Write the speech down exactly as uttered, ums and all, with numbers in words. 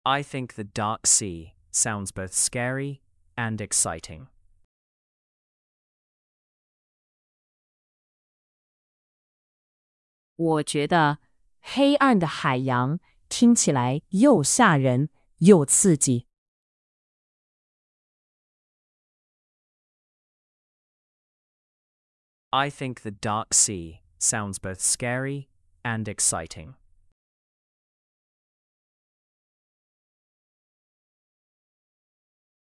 I think the dark sea sounds both scary and exciting. 我觉得黑暗的海洋听起来又吓人又刺激。 I think the dark sea sounds both scary and exciting.